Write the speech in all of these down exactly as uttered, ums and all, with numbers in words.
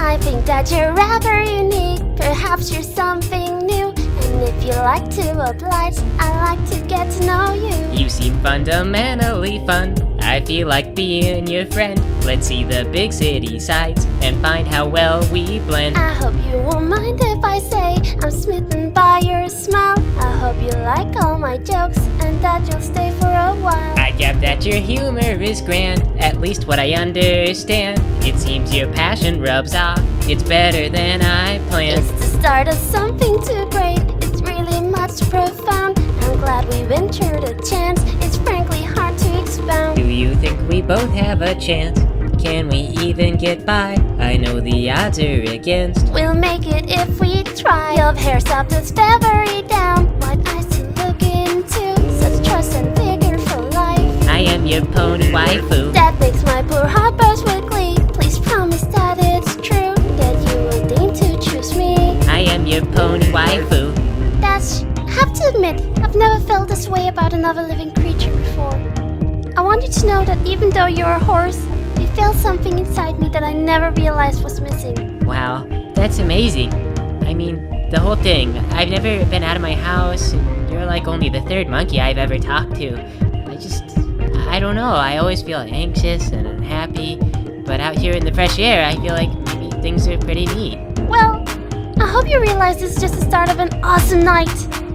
I think that you're rather unique. Perhaps you're something new. And if you like to oblige, I like to get to know you. You seem fundamentally fun. I feel like being your friend. Let's see the big city sights and find how well we blend. I hope you won't mind if I say I'm smitten by your smile. I hope you like all my jokes and that you'll stay for a while. I get that your humor is grand, at least what I understand. It seems your passion rubs off, it's better than I planned. It's the start of something too great, it's really much profound. I'm glad we ventured a chance, it's frankly hard to expound. Do you think we both have a chance? Can we even get by? I know the odds are against. We'll make it if we try. Your hair stopped its feathery down. What eyes to look into, such trust and vigor for life. I am your pony waifu. That makes my poor heart burst with glee. Please promise that it's true, that you will deign to choose me. I am your pony waifu. Dash, I have to admit, I've never felt this way about another living creature before. I want you to know that even though you're a horse, you feel something inside me that I never realized was missing. Wow, that's amazing. I mean, the whole thing. I've never been out of my house, and you're like only the third monkey I've ever talked to. I just, I don't know, I always feel anxious and unhappy, but out here in the fresh air, I feel like maybe things are pretty neat. Well, I hope you realize this is just the start of an awesome night.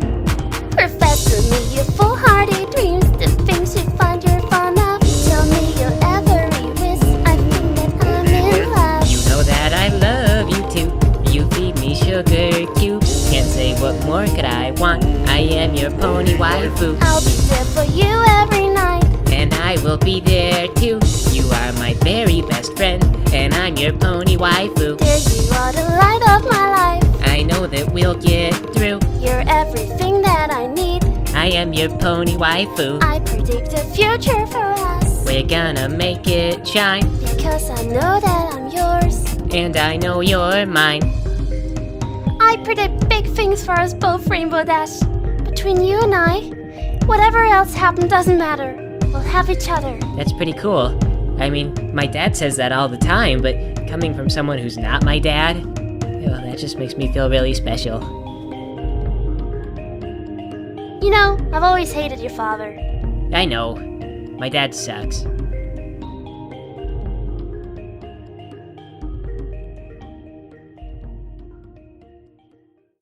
Profess to me your foolhardy dreams, the things you find you're fond of. Tell me your every wish, I think that I'm in love. You know that I love you too. You feed me sugar cubes. Can't say what more could I want. I am your pony waifu. I'll be there for you every night. And I will be there too. You are my very best friend, and I'm your pony waifu. Dear, you are the light of my life. I know that we'll get through. You're everything that I need. I am your pony waifu. I predict the future for us, We're gonna make it shine, because I know that I'm yours. and I know you're mine. I predict big things for us both, Rainbow Dash. Between you and I, whatever else happened doesn't matter. We'll have each other. That's pretty cool. I mean, my dad says that all the time, but coming from someone who's not my dad, you know, that just makes me feel really special. You know, I've always hated your father. I know. My dad sucks.